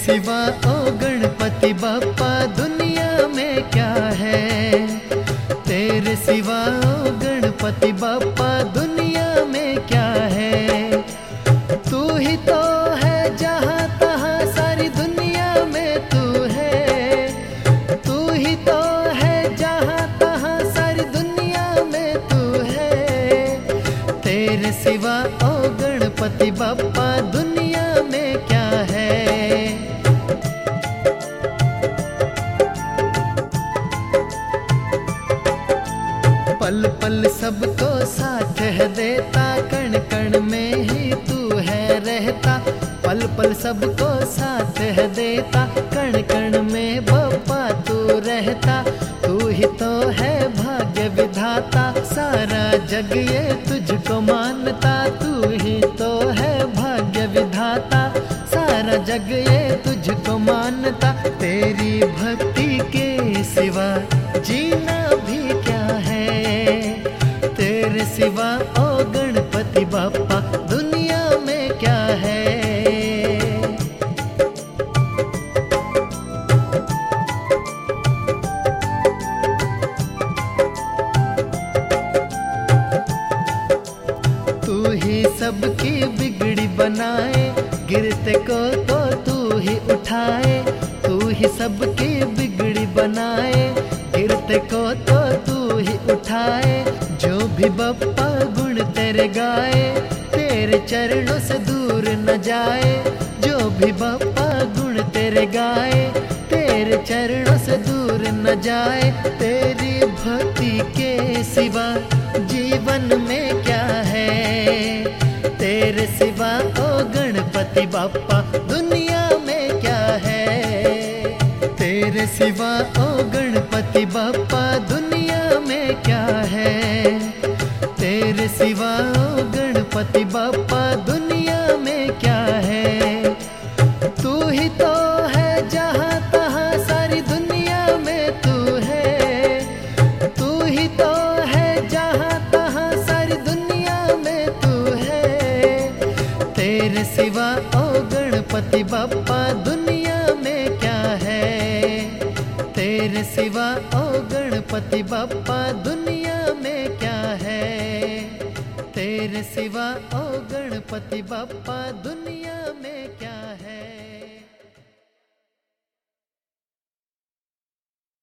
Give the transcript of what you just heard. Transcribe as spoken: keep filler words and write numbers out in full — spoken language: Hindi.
सिवा ओ गणपति बप्पा दुनिया में क्या है। तेरे सिवा ओ गणपति बप्पा दुनिया में क्या है। तू ही तो है जहाँ तहाँ सारी दुनिया में तू है। तू ही तो है जहाँ तहाँ सारी दुनिया में तू है। तेरे सिवा ओ गणपति बप्पा दुनिया में क्या है। पल पल सबको साथ है देता, कण कण में ही तू है रहता। पल पल सबको साथ है देता, कण कण में बप्पा तू रहता। तू ही तो है भाग्य विधाता, सारा जग ये तुझको मानता। तू ही तो है भाग्य विधाता, सारा जग ये तुझको मानता। तेरी भक्ति के सिवा जीना भी क्या है। तेरे सिवा ओ गणपति बप्पा दुनिया में क्या है। तू ही सबकी बिगड़ी बनाए, गिरते को तो तू ही उठाए। तू ही सबकी बिगड़ी बनाए, गिरते को तो तू ही उठाए। जो भी बप्पा गुण तेरे गाए, तेरे चरणों से दूर न जाए। जो भी बप्पा गुण तेरे गाए, तेरे चरणों से दूर न जाए। तेरी भक्ति के सिवा जीवन में क्या है। तेरे सिवा ओ गणपति बप्पा दुनिया में क्या है। तेरे सिवा ओ गणपति बप्पा दुनिया में क्या है। तेरे सिवा ओ गणपति बप्पा दुनिया में क्या है। तू ही तो है जहाँ तहाँ सारी दुनिया में तू है। तू ही तो है जहाँ तहाँ सारी दुनिया में तू है। तेरे सिवा ओ गणपति बप्पा दुनिया में क्या है। तेरे सिवा ओ गणपति बप्पा दुनिया में क्या है। तेरे सिवा ओ गणपति बप्पा दुनिया में क्या